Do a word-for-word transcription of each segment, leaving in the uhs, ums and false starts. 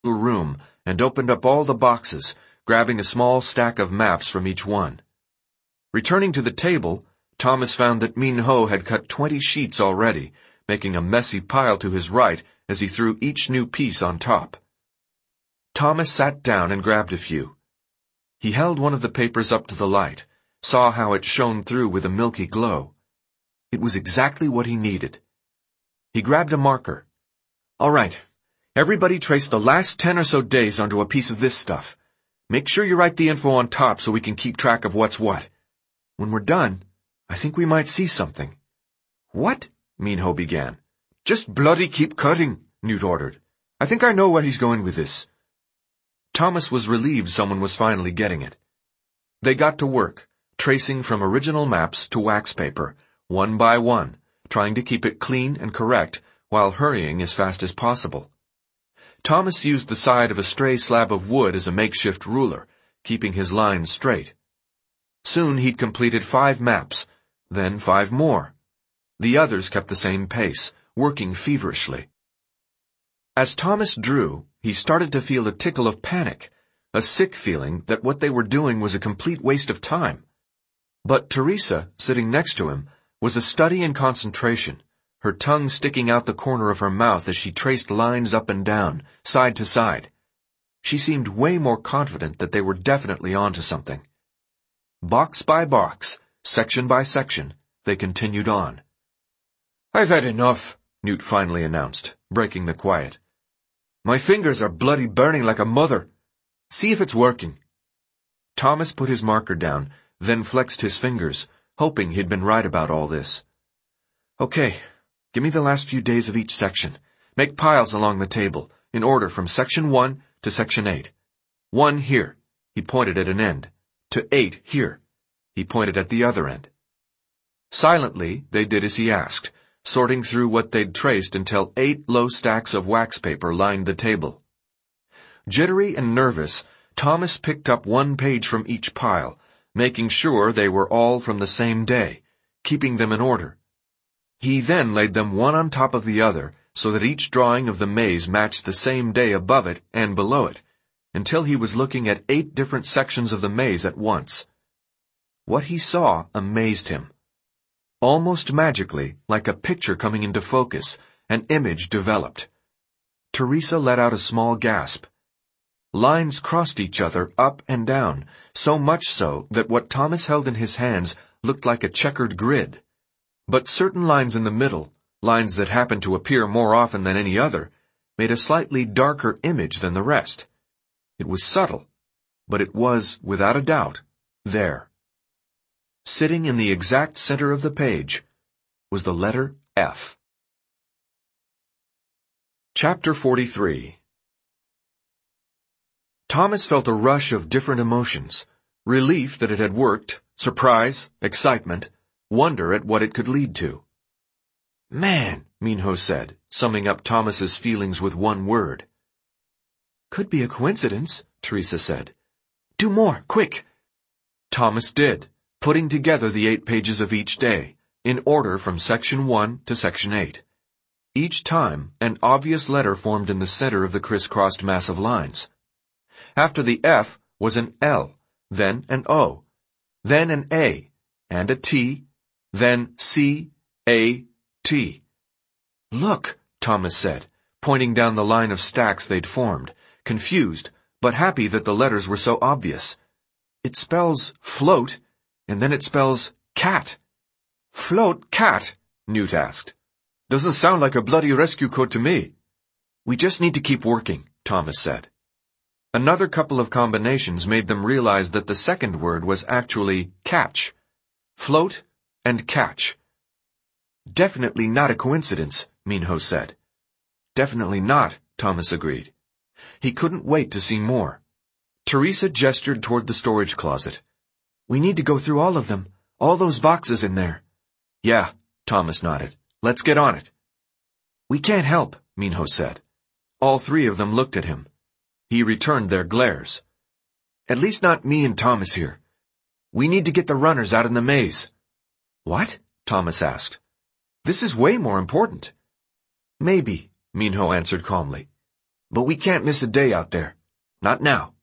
room and opened up all the boxes, grabbing a small stack of maps from each one. Returning to the table, Thomas found that Min Ho had cut twenty sheets already, making a messy pile to his right as he threw each new piece on top. Thomas sat down and grabbed a few. He held one of the papers up to the light, saw how it shone through with a milky glow. It was exactly what he needed. He grabbed a marker. All right, everybody trace the last ten or so days onto a piece of this stuff. Make sure you write the info on top so we can keep track of what's what. When we're done, I think we might see something. What? Min Ho began. Just bloody keep cutting, Newt ordered. I think I know where he's going with this. Thomas was relieved someone was finally getting it. They got to work, tracing from original maps to wax paper, one by one, trying to keep it clean and correct while hurrying as fast as possible. Thomas used the side of a stray slab of wood as a makeshift ruler, keeping his lines straight. Soon he'd completed five maps, then five more. The others kept the same pace, working feverishly. As Thomas drew, he started to feel a tickle of panic, a sick feeling that what they were doing was a complete waste of time. But Teresa, sitting next to him, was a study in concentration, her tongue sticking out the corner of her mouth as she traced lines up and down, side to side. She seemed way more confident that they were definitely onto something. Box by box, section by section, they continued on. I've had enough, Newt finally announced, breaking the quiet. My fingers are bloody burning like a mother. See if it's working. Thomas put his marker down, then flexed his fingers, hoping he'd been right about all this. Okay, give me the last few days of each section. Make piles along the table, in order from section one to section eight. One here, he pointed at an end, to eight here, he pointed at the other end. Silently, they did as he asked, sorting through what they'd traced until eight low stacks of wax paper lined the table. Jittery and nervous, Thomas picked up one page from each pile, making sure they were all from the same day, keeping them in order. He then laid them one on top of the other so that each drawing of the maze matched the same day above it and below it, until he was looking at eight different sections of the maze at once. What he saw amazed him. Almost magically, like a picture coming into focus, an image developed. Teresa let out a small gasp. Lines crossed each other up and down, so much so that what Thomas held in his hands looked like a checkered grid. But certain lines in the middle, lines that happened to appear more often than any other, made a slightly darker image than the rest. It was subtle, but it was, without a doubt, there. Sitting in the exact center of the page was the letter F. Chapter forty-three. Thomas felt a rush of different emotions, relief that it had worked, surprise, excitement, wonder at what it could lead to. Man, Min Ho said, summing up Thomas's feelings with one word. Could be a coincidence, Teresa said. Do more, quick. Thomas did, putting together the eight pages of each day, in order from section one to section eight. Each time, an obvious letter formed in the center of the crisscrossed mass of lines. After the F was an L, then an O, then an A, and a T, then C, A, T. Look, Thomas said, pointing down the line of stacks they'd formed, confused, but happy that the letters were so obvious. It spells float, and then it spells cat. Float cat? Newt asked. Doesn't sound like a bloody rescue code to me. We just need to keep working, Thomas said. Another couple of combinations made them realize that the second word was actually catch. Float and catch. Definitely not a coincidence, Min Ho said. Definitely not, Thomas agreed. He couldn't wait to see more. Teresa gestured toward the storage closet. We need to go through all of them, all those boxes in there. Yeah, Thomas nodded. Let's get on it. We can't help, Min Ho said. All three of them looked at him. He returned their glares. At least not me and Thomas here. We need to get the runners out in the maze. What? Thomas asked. This is way more important. Maybe, Min Ho answered calmly. But we can't miss a day out there. Not now.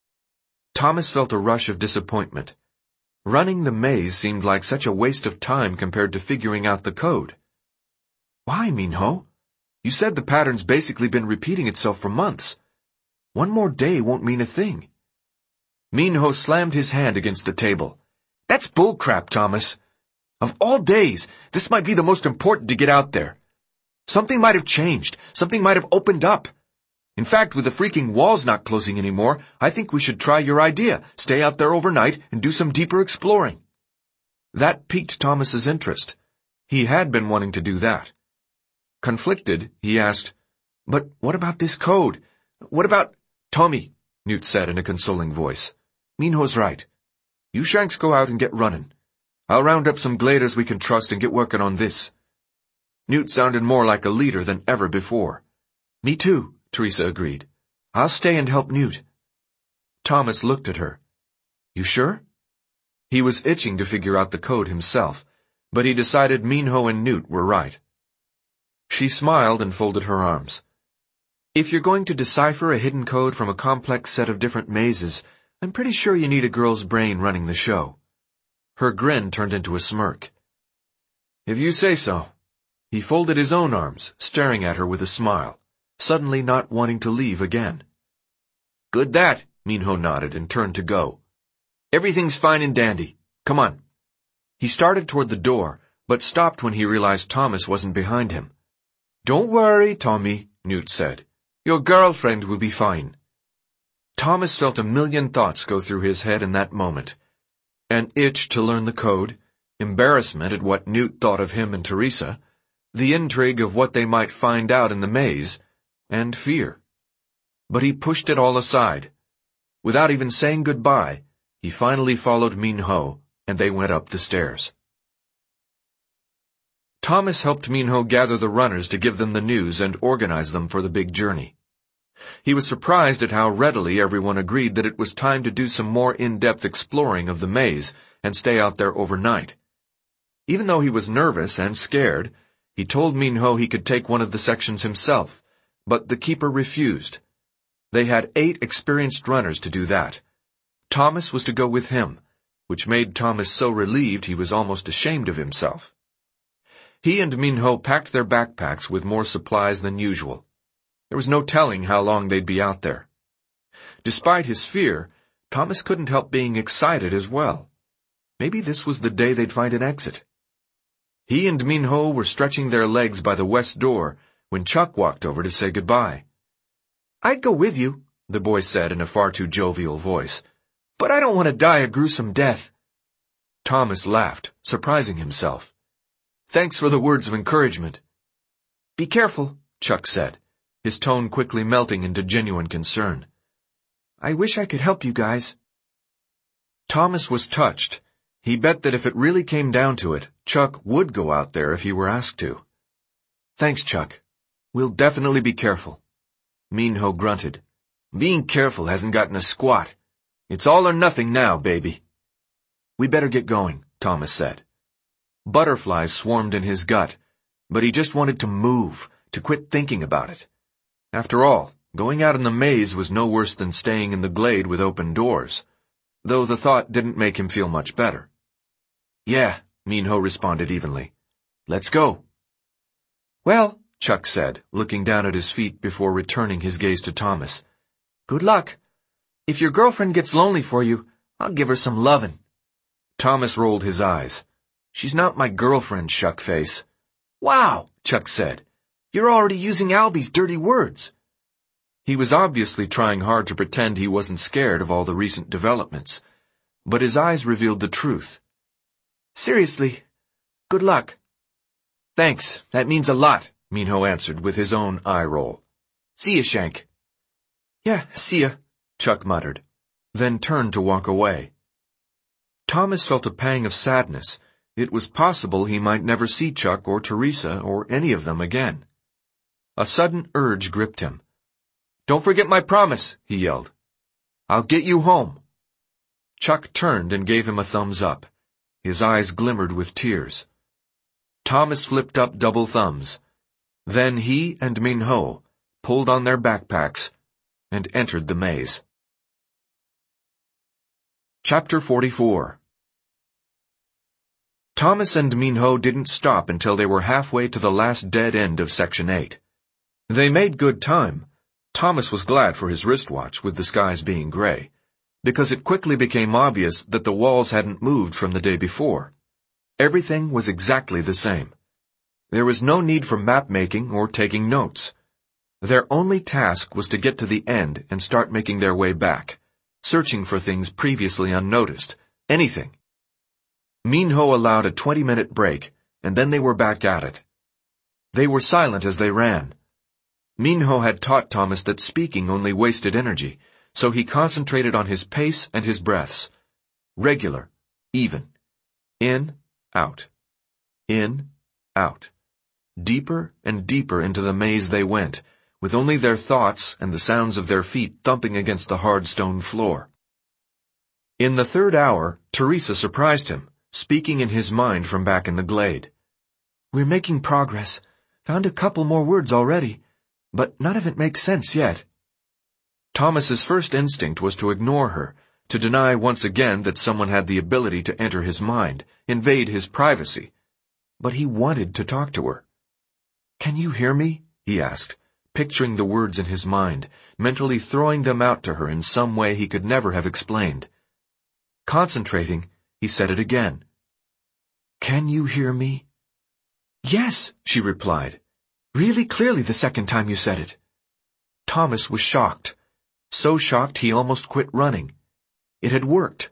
Thomas felt a rush of disappointment. Running the maze seemed like such a waste of time compared to figuring out the code. Why, Minho? You said the pattern's basically been repeating itself for months. One more day won't mean a thing. Minho slammed his hand against the table. That's bullcrap, Thomas. Of all days, this might be the most important to get out there. Something might have changed. Something might have opened up. In fact, with the freaking walls not closing anymore, I think we should try your idea, stay out there overnight, and do some deeper exploring. That piqued Thomas's interest. He had been wanting to do that. Conflicted, he asked, But what about this code? What about— Tommy, Newt said in a consoling voice. Minho's right. You Shanks go out and get running. I'll round up some gladers we can trust and get working on this. Newt sounded more like a leader than ever before. Me too, Teresa agreed. I'll stay and help Newt. Thomas looked at her. You sure? He was itching to figure out the code himself, but he decided Minho and Newt were right. She smiled and folded her arms. If you're going to decipher a hidden code from a complex set of different mazes, I'm pretty sure you need a girl's brain running the show. Her grin turned into a smirk. If you say so. He folded his own arms, staring at her with a smile, suddenly not wanting to leave again. Good that, Minho nodded and turned to go. Everything's fine and dandy. Come on. He started toward the door, but stopped when he realized Thomas wasn't behind him. Don't worry, Tommy, Newt said. Your girlfriend will be fine. Thomas felt a million thoughts go through his head in that moment. An itch to learn the code, embarrassment at what Newt thought of him and Teresa, the intrigue of what they might find out in the maze, and fear. But he pushed it all aside. Without even saying goodbye, he finally followed Minho, and they went up the stairs. Thomas helped Minho gather the runners to give them the news and organize them for the big journey. He was surprised at how readily everyone agreed that it was time to do some more in-depth exploring of the maze and stay out there overnight. Even though he was nervous and scared, he told Minho he could take one of the sections himself, but the keeper refused. They had eight experienced runners to do that. Thomas was to go with him, which made Thomas so relieved he was almost ashamed of himself. He and Minho packed their backpacks with more supplies than usual. There was no telling how long they'd be out there. Despite his fear, Thomas couldn't help being excited as well. Maybe this was the day they'd find an exit. He and Minho were stretching their legs by the west door when Chuck walked over to say goodbye. I'd go with you, the boy said in a far too jovial voice, but I don't want to die a gruesome death. Thomas laughed, surprising himself. Thanks for the words of encouragement. Be careful, Chuck said, his tone quickly melting into genuine concern. I wish I could help you guys. Thomas was touched. He bet that if it really came down to it, Chuck would go out there if he were asked to. Thanks, Chuck. We'll definitely be careful. Minho grunted. Being careful hasn't gotten a squat. It's all or nothing now, baby. We better get going, Thomas said. Butterflies swarmed in his gut, but he just wanted to move, to quit thinking about it. After all, going out in the maze was no worse than staying in the glade with open doors, though the thought didn't make him feel much better. Yeah, Minho responded evenly. Let's go. Well, Chuck said, looking down at his feet before returning his gaze to Thomas. Good luck. If your girlfriend gets lonely for you, I'll give her some lovin'. Thomas rolled his eyes. She's not my girlfriend, Shuckface. Wow, Chuck said. You're already using Albie's dirty words. He was obviously trying hard to pretend he wasn't scared of all the recent developments, but his eyes revealed the truth. Seriously, good luck. Thanks, that means a lot, Minho answered with his own eye roll. See ya, Shank. Yeah, see ya, Chuck muttered, then turned to walk away. Thomas felt a pang of sadness. It was possible he might never see Chuck or Teresa or any of them again. A sudden urge gripped him. Don't forget my promise, he yelled. I'll get you home. Chuck turned and gave him a thumbs up. His eyes glimmered with tears. Thomas flipped up double thumbs. Then he and Minho pulled on their backpacks, and entered the maze. Chapter forty-four. Thomas and Minho didn't stop until they were halfway to the last dead end of Section eight. They made good time. Thomas was glad for his wristwatch, with the skies being gray, because it quickly became obvious that the walls hadn't moved from the day before. Everything was exactly the same. There was no need for map-making or taking notes. Their only task was to get to the end and start making their way back, searching for things previously unnoticed, anything. Minho allowed a twenty-minute break, and then they were back at it. They were silent as they ran. Minho had taught Thomas that speaking only wasted energy, so he concentrated on his pace and his breaths. Regular, even. In, out. In, out. Deeper and deeper into the maze they went, with only their thoughts and the sounds of their feet thumping against the hard stone floor. In the third hour, Teresa surprised him, speaking in his mind from back in the glade. We're making progress. Found a couple more words already, but none of it makes sense yet. Thomas's first instinct was to ignore her, to deny once again that someone had the ability to enter his mind, invade his privacy. But he wanted to talk to her. Can you hear me? He asked, picturing the words in his mind, mentally throwing them out to her in some way he could never have explained. Concentrating, he said it again. Can you hear me? Yes, she replied. Really clearly the second time you said it. Thomas was shocked. So shocked he almost quit running. It had worked.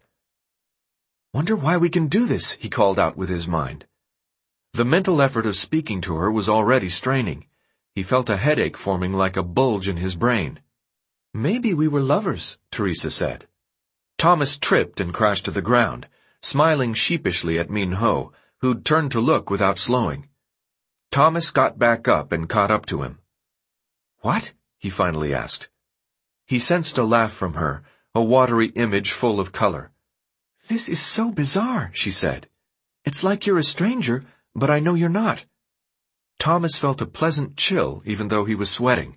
Wonder why we can do this, he called out with his mind. The mental effort of speaking to her was already straining. He felt a headache forming like a bulge in his brain. Maybe we were lovers, Teresa said. Thomas tripped and crashed to the ground, smiling sheepishly at Minho, who'd turned to look without slowing. Thomas got back up and caught up to him. What? He finally asked. He sensed a laugh from her, a watery image full of color. This is so bizarre, she said. It's like you're a stranger, but I know you're not. Thomas felt a pleasant chill, even though he was sweating.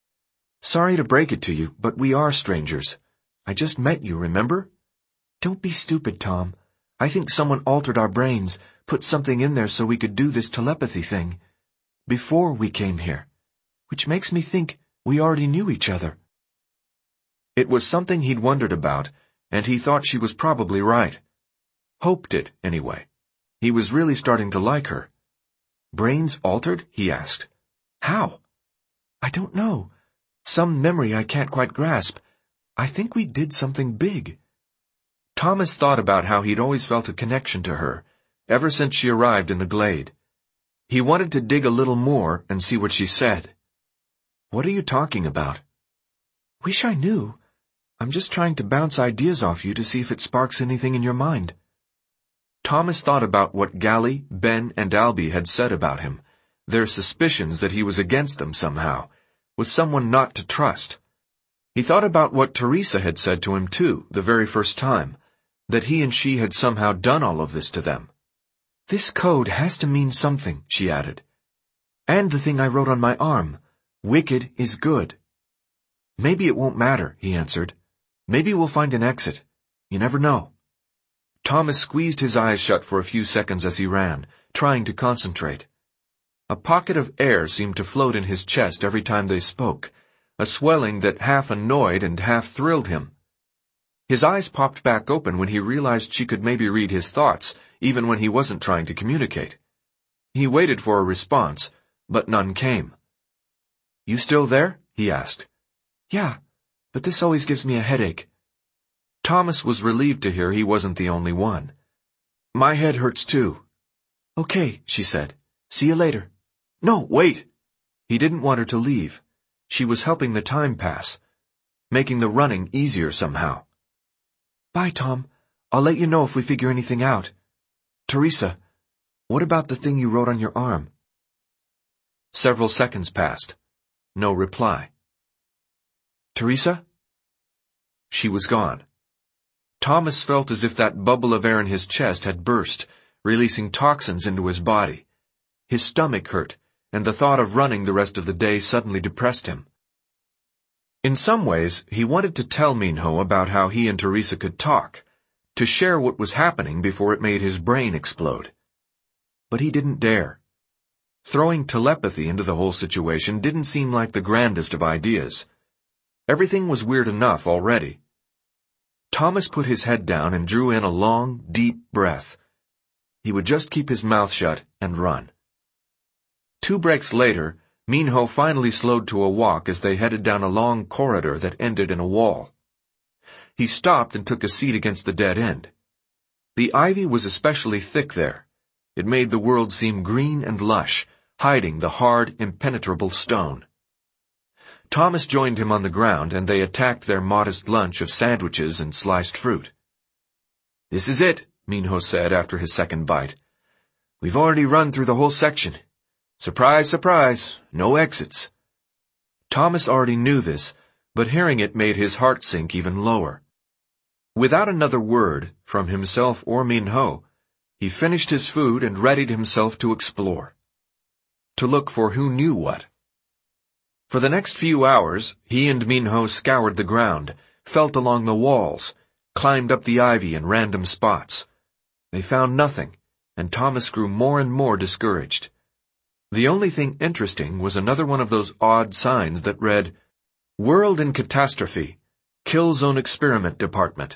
Sorry to break it to you, but we are strangers. I just met you, remember? Don't be stupid, Tom. I think someone altered our brains, put something in there so we could do this telepathy thing. Before we came here. Which makes me think we already knew each other. It was something he'd wondered about, and he thought she was probably right. Hoped it, anyway. He was really starting to like her. Brains altered? He asked. How? I don't know. Some memory I can't quite grasp. I think we did something big. Thomas thought about how he'd always felt a connection to her, ever since she arrived in the glade. He wanted to dig a little more and see what she said. What are you talking about? Wish I knew. I'm just trying to bounce ideas off you to see if it sparks anything in your mind. Thomas thought about what Gally, Ben, and Albie had said about him, their suspicions that he was against them somehow, was someone not to trust. He thought about what Teresa had said to him too, the very first time, that he and she had somehow done all of this to them. This code has to mean something, she added. And the thing I wrote on my arm, wicked is good. Maybe it won't matter, he answered. Maybe we'll find an exit. You never know. Thomas squeezed his eyes shut for a few seconds as he ran, trying to concentrate. A pocket of air seemed to float in his chest every time they spoke, a swelling that half annoyed and half thrilled him. His eyes popped back open when he realized she could maybe read his thoughts, even when he wasn't trying to communicate. He waited for a response, but none came. You still there? He asked. Yeah, but this always gives me a headache. Thomas was relieved to hear he wasn't the only one. My head hurts too. Okay, she said. See you later. No, wait! He didn't want her to leave. She was helping the time pass, making the running easier somehow. Bye, Tom. I'll let you know if we figure anything out. Teresa, what about the thing you wrote on your arm? Several seconds passed. No reply. Teresa? She was gone. Thomas felt as if that bubble of air in his chest had burst, releasing toxins into his body. His stomach hurt, and the thought of running the rest of the day suddenly depressed him. In some ways, he wanted to tell Minho about how he and Teresa could talk, to share what was happening before it made his brain explode. But he didn't dare. Throwing telepathy into the whole situation didn't seem like the grandest of ideas. Everything was weird enough already. Thomas put his head down and drew in a long, deep breath. He would just keep his mouth shut and run. Two breaks later, Minho finally slowed to a walk as they headed down a long corridor that ended in a wall. He stopped and took a seat against the dead end. The ivy was especially thick there. It made the world seem green and lush, hiding the hard, impenetrable stone. Thomas joined him on the ground, and they attacked their modest lunch of sandwiches and sliced fruit. "This is it," Minho said after his second bite. "We've already run through the whole section. Surprise, surprise, no exits." Thomas already knew this, but hearing it made his heart sink even lower. Without another word, from himself or Minho, he finished his food and readied himself to explore. To look for who knew what. For the next few hours, he and Minho scoured the ground, felt along the walls, climbed up the ivy in random spots. They found nothing, and Thomas grew more and more discouraged. The only thing interesting was another one of those odd signs that read, "World in Catastrophe, Kill Zone Experiment Department."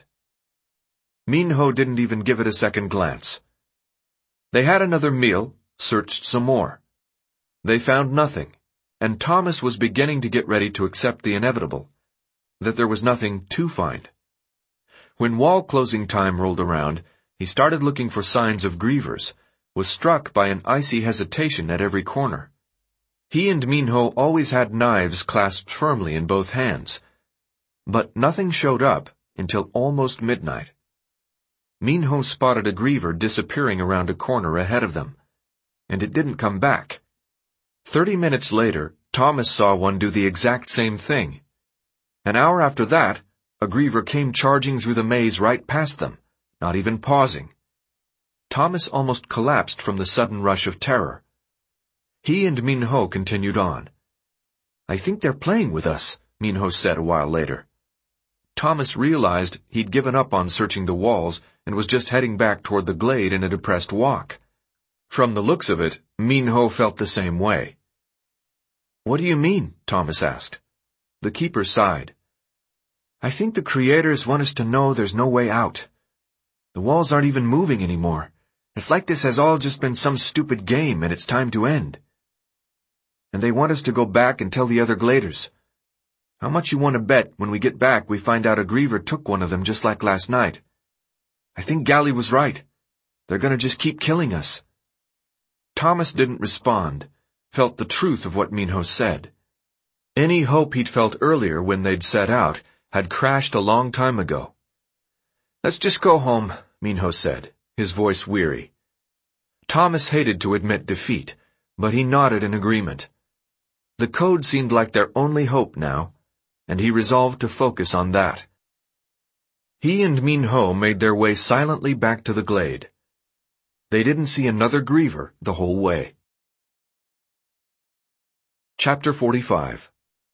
Minho didn't even give it a second glance. They had another meal, searched some more. They found nothing, and Thomas was beginning to get ready to accept the inevitable, that there was nothing to find. When wall closing time rolled around, he started looking for signs of grievers, was struck by an icy hesitation at every corner. He and Minho always had knives clasped firmly in both hands, but nothing showed up until almost midnight. Minho spotted a griever disappearing around a corner ahead of them, and it didn't come back. Thirty minutes later, Thomas saw one do the exact same thing. An hour after that, a griever came charging through the maze right past them, not even pausing. Thomas almost collapsed from the sudden rush of terror. He and Minho continued on. "I think they're playing with us," Minho said a while later. Thomas realized he'd given up on searching the walls and was just heading back toward the glade in a depressed walk. From the looks of it, Minho felt the same way. "What do you mean?" Thomas asked. The keeper sighed. "I think the creators want us to know there's no way out. The walls aren't even moving anymore. It's like this has all just been some stupid game and it's time to end. And they want us to go back and tell the other gladers. How much you want to bet when we get back we find out a griever took one of them just like last night? I think Gally was right. They're gonna just keep killing us." Thomas didn't respond, felt the truth of what Minho said. Any hope he'd felt earlier when they'd set out had crashed a long time ago. "Let's just go home," Minho said, his voice weary. Thomas hated to admit defeat, but he nodded in agreement. The code seemed like their only hope now, and he resolved to focus on that. He and Minho made their way silently back to the glade. They didn't see another griever the whole way. Chapter forty-five.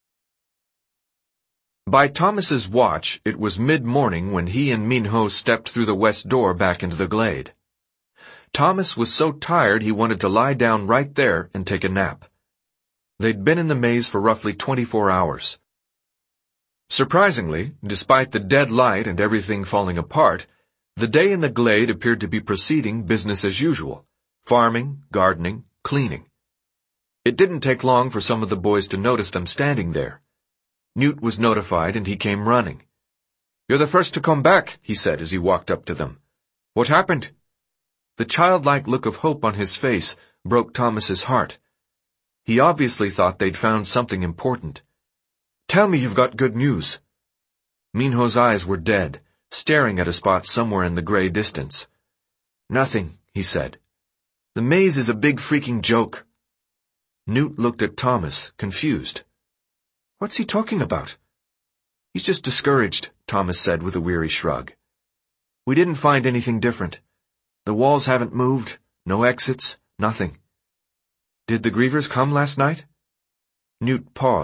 By Thomas's watch, it was mid-morning when he and Minho stepped through the west door back into the glade. Thomas was so tired he wanted to lie down right there and take a nap. They'd been in the maze for roughly twenty-four hours. Surprisingly, despite the dead light and everything falling apart, the day in the glade appeared to be proceeding business as usual, farming, gardening, cleaning. It didn't take long for some of the boys to notice them standing there. Newt was notified and he came running. "You're the first to come back," he said as he walked up to them. "What happened?" The childlike look of hope on his face broke Thomas's heart. He obviously thought they'd found something important. "Tell me you've got good news." Minho's eyes were dead, staring at a spot somewhere in the gray distance. "Nothing," he said. "The maze is a big freaking joke." Newt looked at Thomas, confused. "What's he talking about?" "He's just discouraged," Thomas said with a weary shrug. "We didn't find anything different. The walls haven't moved, no exits, nothing." "Did the grievers come last night?" Newt paused,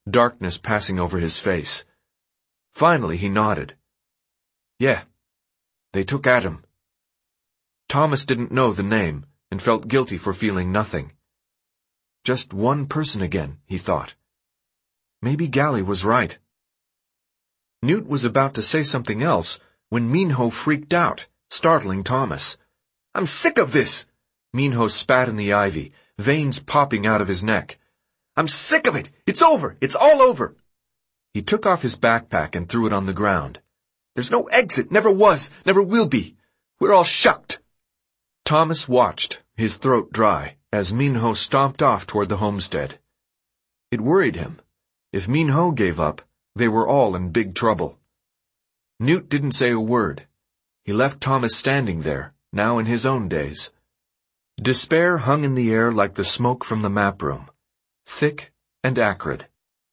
darkness passing over his face. Finally, he nodded. Yeah, they took Adam. Thomas didn't know the name and felt guilty for feeling nothing. Just one person again, he thought. Maybe Gally was right. Newt was about to say something else when Minho freaked out, startling Thomas. I'm sick of this! Minho spat in the ivy, veins popping out of his neck. I'm sick of it! It's over! It's all over! He took off his backpack and threw it on the ground. There's no exit, never was, never will be. We're all shucked. Thomas watched, his throat dry, as Minho stomped off toward the homestead. It worried him. If Minho gave up, they were all in big trouble. Newt didn't say a word. He left Thomas standing there, now in his own days. Despair hung in the air like the smoke from the map room, thick and acrid.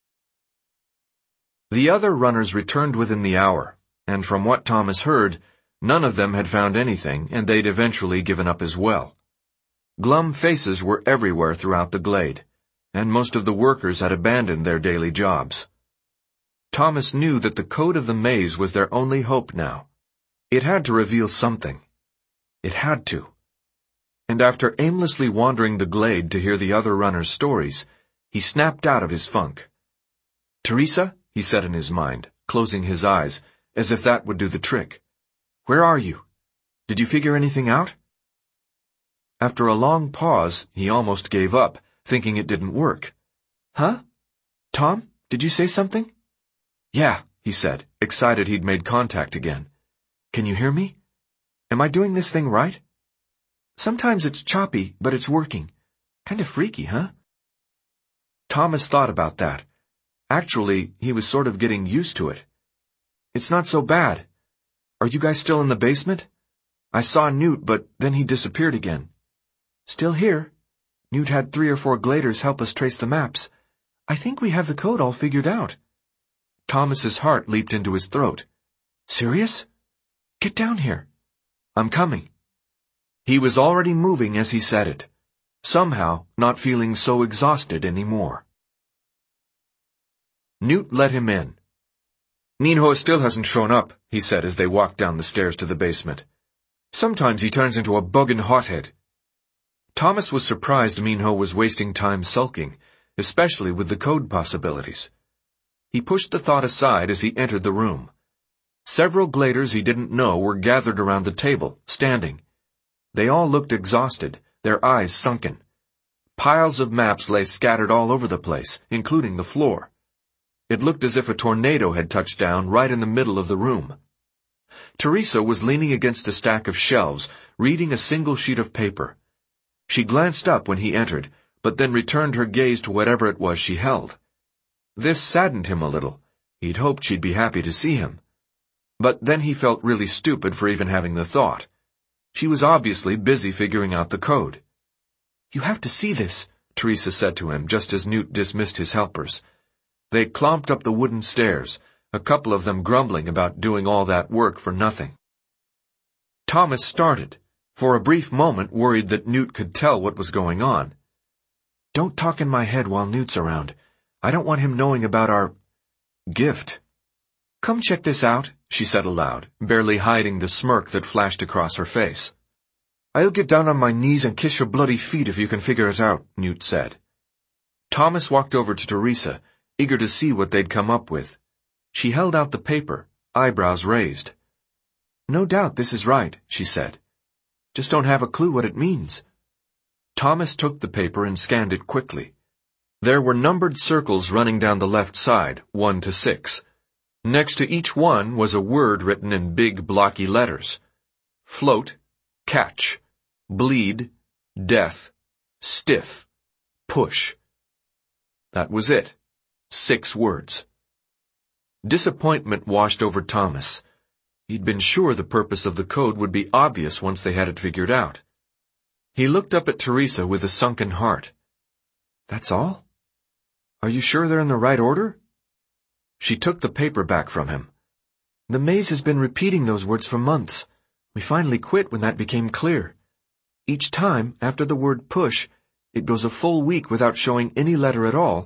The other runners returned within the hour, and from what Thomas heard, none of them had found anything, and they'd eventually given up as well. Glum faces were everywhere throughout the glade, and most of the workers had abandoned their daily jobs. Thomas knew that the code of the maze was their only hope now. It had to reveal something. It had to. And after aimlessly wandering the glade to hear the other runners' stories, he snapped out of his funk. Teresa, he said in his mind, closing his eyes, as if that would do the trick. Where are you? Did you figure anything out? After a long pause, he almost gave up, thinking it didn't work. Huh? Tom, did you say something? Yeah, he said, excited he'd made contact again. Can you hear me? Am I doing this thing right? Sometimes it's choppy, but it's working. Kind of freaky, huh? Thomas thought about that. Actually, he was sort of getting used to it. It's not so bad. Are you guys still in the basement? I saw Newt, but then he disappeared again. Still here. Newt had three or four gladers help us trace the maps. I think we have the code all figured out. Thomas's heart leaped into his throat. Serious? Get down here. I'm coming. He was already moving as he said it, somehow not feeling so exhausted anymore. Newt let him in. Minho still hasn't shown up, he said as they walked down the stairs to the basement. Sometimes he turns into a buggin' hothead. Thomas was surprised Minho was wasting time sulking, especially with the code possibilities. He pushed the thought aside as he entered the room. Several gladers he didn't know were gathered around the table, standing. They all looked exhausted, their eyes sunken. Piles of maps lay scattered all over the place, including the floor. It looked as if a tornado had touched down right in the middle of the room. Teresa was leaning against a stack of shelves, reading a single sheet of paper. She glanced up when he entered, but then returned her gaze to whatever it was she held. This saddened him a little. He'd hoped she'd be happy to see him. But then he felt really stupid for even having the thought. She was obviously busy figuring out the code. You have to see this, Teresa said to him just as Newt dismissed his helpers. They clomped up the wooden stairs, a couple of them grumbling about doing all that work for nothing. Thomas started, for a brief moment worried that Newt could tell what was going on. Don't talk in my head while Newt's around. I don't want him knowing about our gift. Come check this out, she said aloud, barely hiding the smirk that flashed across her face. I'll get down on my knees and kiss your bloody feet if you can figure it out, Newt said. Thomas walked over to Teresa, eager to see what they'd come up with. She held out the paper, eyebrows raised. No doubt this is right, she said. Just don't have a clue what it means. Thomas took the paper and scanned it quickly. There were numbered circles running down the left side, one to six. Next to each one was a word written in big blocky letters. Float, catch, bleed, death, stiff, push. That was it. Six words. Disappointment washed over Thomas. He'd been sure the purpose of the code would be obvious once they had it figured out. He looked up at Teresa with a sunken heart. That's all? Are you sure they're in the right order? She took the paper back from him. The maze has been repeating those words for months. We finally quit when that became clear. Each time, after the word push, it goes a full week without showing any letter at all,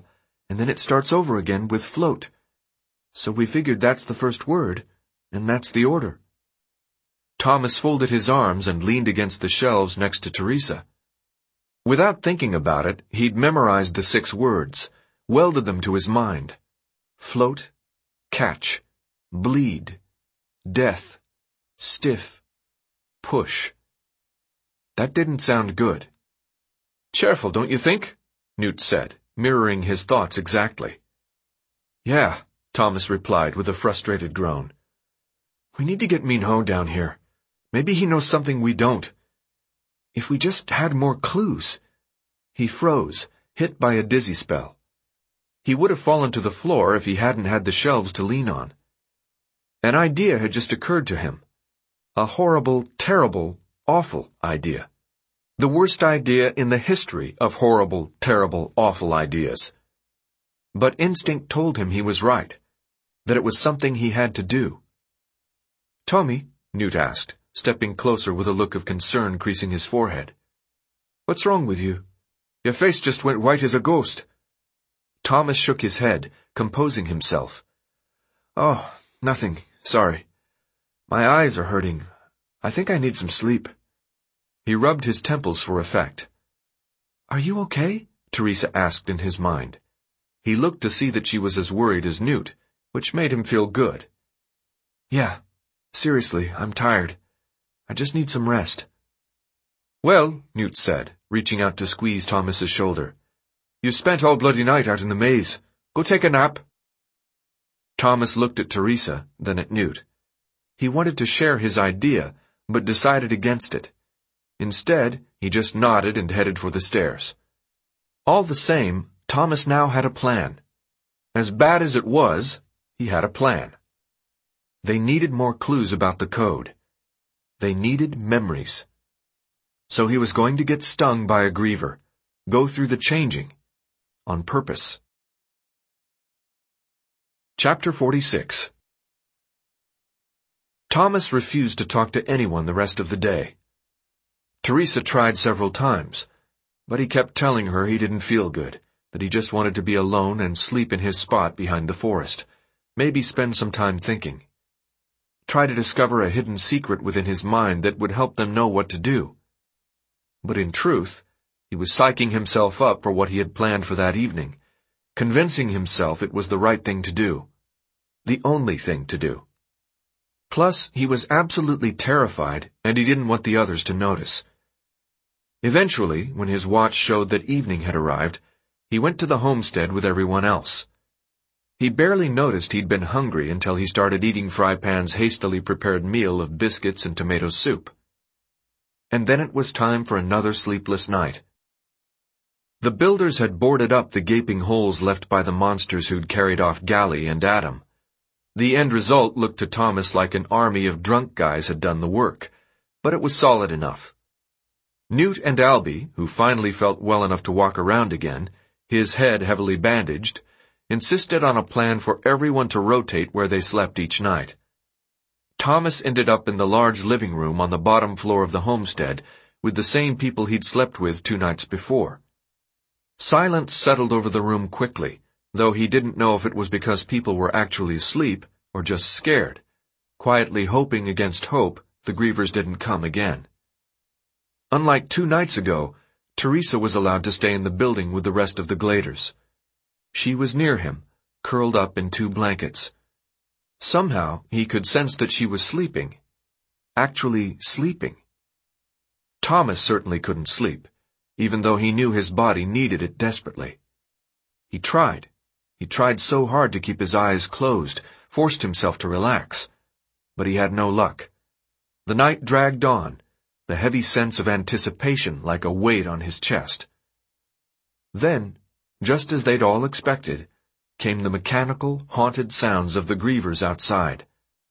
and then it starts over again with float. So we figured that's the first word, and that's the order. Thomas folded his arms and leaned against the shelves next to Teresa. Without thinking about it, he'd memorized the six words, welded them to his mind. Float, catch, bleed, death, stiff, push. That didn't sound good. Cheerful, don't you think? Newt said, mirroring his thoughts exactly. Yeah, Thomas replied with a frustrated groan. We need to get Min-ho down here. Maybe he knows something we don't. If we just had more clues. He froze, hit by a dizzy spell. He would have fallen to the floor if he hadn't had the shelves to lean on. An idea had just occurred to him. A horrible, terrible, awful idea. The worst idea in the history of horrible, terrible, awful ideas. But instinct told him he was right, that it was something he had to do. Tommy, Newt asked, stepping closer with a look of concern creasing his forehead. What's wrong with you? Your face just went white as a ghost. Thomas shook his head, composing himself. Oh, nothing, sorry. My eyes are hurting. I think I need some sleep. He rubbed his temples for effect. Are you okay? Teresa asked in his mind. He looked to see that she was as worried as Newt, which made him feel good. Yeah, seriously, I'm tired. I just need some rest. Well, Newt said, reaching out to squeeze Thomas's shoulder. You spent all bloody night out in the maze. Go take a nap. Thomas looked at Teresa, then at Newt. He wanted to share his idea, but decided against it. Instead, he just nodded and headed for the stairs. All the same, Thomas now had a plan. As bad as it was, he had a plan. They needed more clues about the code. They needed memories. So he was going to get stung by a griever, go through the changing, on purpose. Chapter forty-six. Thomas refused to talk to anyone the rest of the day. Teresa tried several times, but he kept telling her he didn't feel good, that he just wanted to be alone and sleep in his spot behind the forest, maybe spend some time thinking. Try to discover a hidden secret within his mind that would help them know what to do. But in truth, he was psyching himself up for what he had planned for that evening, convincing himself it was the right thing to do, the only thing to do. Plus, he was absolutely terrified, and he didn't want the others to notice. Eventually, when his watch showed that evening had arrived, he went to the homestead with everyone else. He barely noticed he'd been hungry until he started eating Fry Pan's hastily prepared meal of biscuits and tomato soup. And then it was time for another sleepless night. The builders had boarded up the gaping holes left by the monsters who'd carried off Gally and Adam. The end result looked to Thomas like an army of drunk guys had done the work, but it was solid enough. Newt and Albie, who finally felt well enough to walk around again, his head heavily bandaged, insisted on a plan for everyone to rotate where they slept each night. Thomas ended up in the large living room on the bottom floor of the homestead with the same people he'd slept with two nights before. Silence settled over the room quickly, though he didn't know if it was because people were actually asleep or just scared, quietly hoping against hope the grievers didn't come again. Unlike two nights ago, Teresa was allowed to stay in the building with the rest of the Gladers. She was near him, curled up in two blankets. Somehow, he could sense that she was sleeping. Actually sleeping. Thomas certainly couldn't sleep, even though he knew his body needed it desperately. He tried. He tried so hard to keep his eyes closed, forced himself to relax. But he had no luck. The night dragged on, the heavy sense of anticipation like a weight on his chest. Then, just as they'd all expected, came the mechanical, haunted sounds of the grievers outside.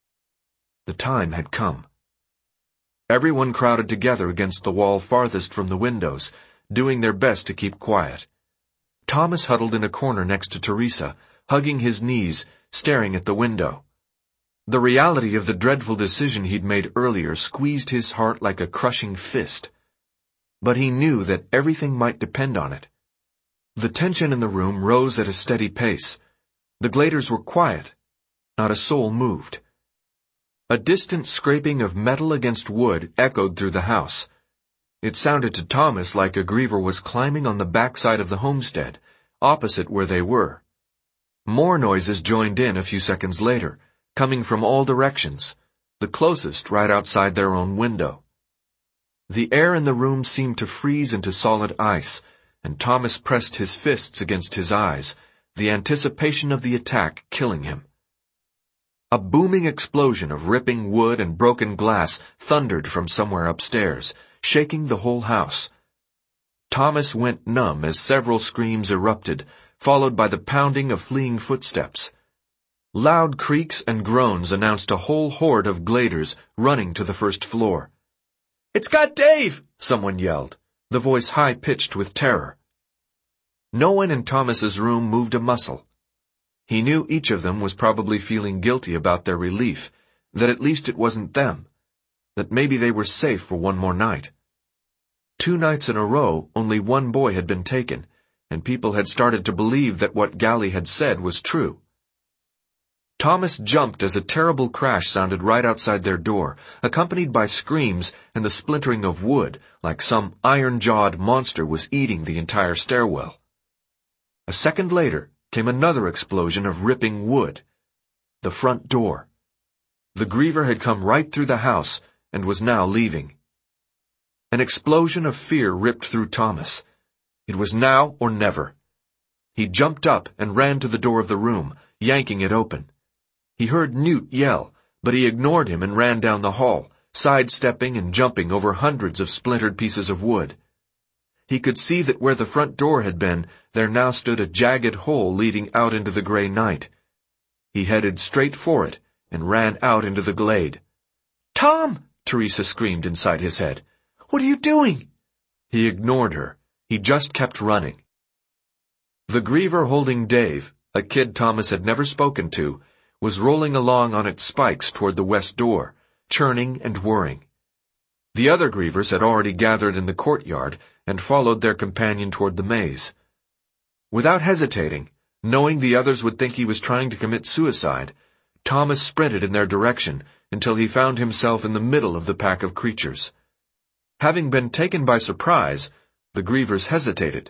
The time had come. Everyone crowded together against the wall farthest from the windows, doing their best to keep quiet. Thomas huddled in a corner next to Teresa, hugging his knees, staring at the window. The reality of the dreadful decision he'd made earlier squeezed his heart like a crushing fist. But he knew that everything might depend on it. The tension in the room rose at a steady pace. The Gladers were quiet. Not a soul moved. A distant scraping of metal against wood echoed through the house. It sounded to Thomas like a griever was climbing on the backside of the homestead, opposite where they were. More noises joined in a few seconds later, coming from all directions, the closest right outside their own window. The air in the room seemed to freeze into solid ice, and Thomas pressed his fists against his eyes, the anticipation of the attack killing him. A booming explosion of ripping wood and broken glass thundered from somewhere upstairs, shaking the whole house. Thomas went numb as several screams erupted, followed by the pounding of fleeing footsteps. Loud creaks and groans announced a whole horde of Gladers running to the first floor. "It's got Dave!" someone yelled, the voice high-pitched with terror. No one in Thomas's room moved a muscle. He knew each of them was probably feeling guilty about their relief, that at least it wasn't them, that maybe they were safe for one more night. Two nights in a row, only one boy had been taken, and people had started to believe that what Galli had said was true. Thomas jumped as a terrible crash sounded right outside their door, accompanied by screams and the splintering of wood, like some iron-jawed monster was eating the entire stairwell. A second later came another explosion of ripping wood. The front door. The griever had come right through the house and was now leaving. An explosion of fear ripped through Thomas. It was now or never. He jumped up and ran to the door of the room, yanking it open. He heard Newt yell, but he ignored him and ran down the hall, sidestepping and jumping over hundreds of splintered pieces of wood. He could see that where the front door had been, there now stood a jagged hole leading out into the gray night. He headed straight for it and ran out into the glade. "Tom!" Teresa screamed inside his head. "What are you doing?" He ignored her. He just kept running. The griever holding Dave, a kid Thomas had never spoken to, was rolling along on its spikes toward the west door, churning and whirring. The other grievers had already gathered in the courtyard and followed their companion toward the maze. Without hesitating, knowing the others would think he was trying to commit suicide, Thomas sprinted in their direction until he found himself in the middle of the pack of creatures. Having been taken by surprise, the grievers hesitated.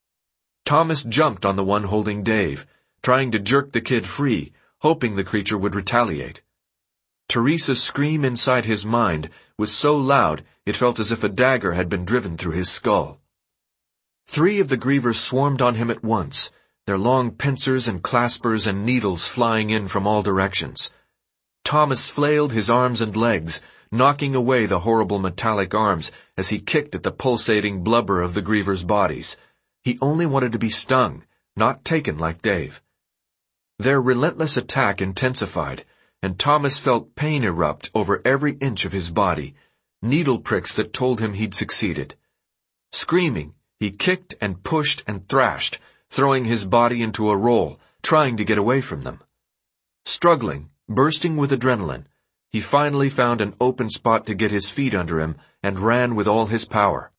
Thomas jumped on the one holding Dave, trying to jerk the kid free, hoping the creature would retaliate. Teresa's scream inside his mind was so loud it felt as if a dagger had been driven through his skull. Three of the grievers swarmed on him at once, their long pincers and claspers and needles flying in from all directions. Thomas flailed his arms and legs, knocking away the horrible metallic arms as he kicked at the pulsating blubber of the grievers' bodies. He only wanted to be stung, not taken like Dave. Their relentless attack intensified, and Thomas felt pain erupt over every inch of his body, needle pricks that told him he'd succeeded. Screaming, he kicked and pushed and thrashed, throwing his body into a roll, trying to get away from them. Struggling, bursting with adrenaline, he finally found an open spot to get his feet under him and ran with all his power.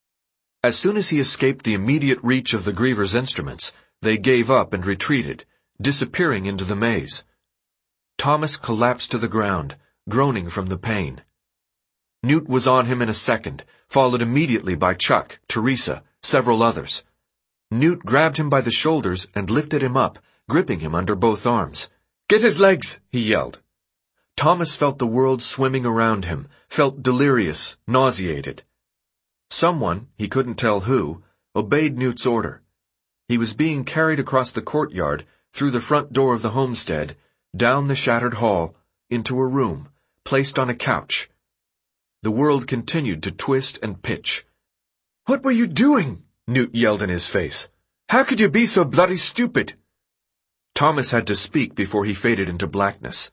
As soon as he escaped the immediate reach of the grievers' instruments, they gave up and retreated, disappearing into the maze. Thomas collapsed to the ground, groaning from the pain. Newt was on him in a second, followed immediately by Chuck, Teresa, several others. Newt grabbed him by the shoulders and lifted him up, gripping him under both arms. "Get his legs!" he yelled. Thomas felt the world swimming around him, felt delirious, nauseated. Someone, he couldn't tell who, obeyed Newt's order. He was being carried across the courtyard, through the front door of the homestead, down the shattered hall, into a room, placed on a couch. The world continued to twist and pitch. "What were you doing?" Newt yelled in his face. "How could you be so bloody stupid?" Thomas had to speak before he faded into blackness.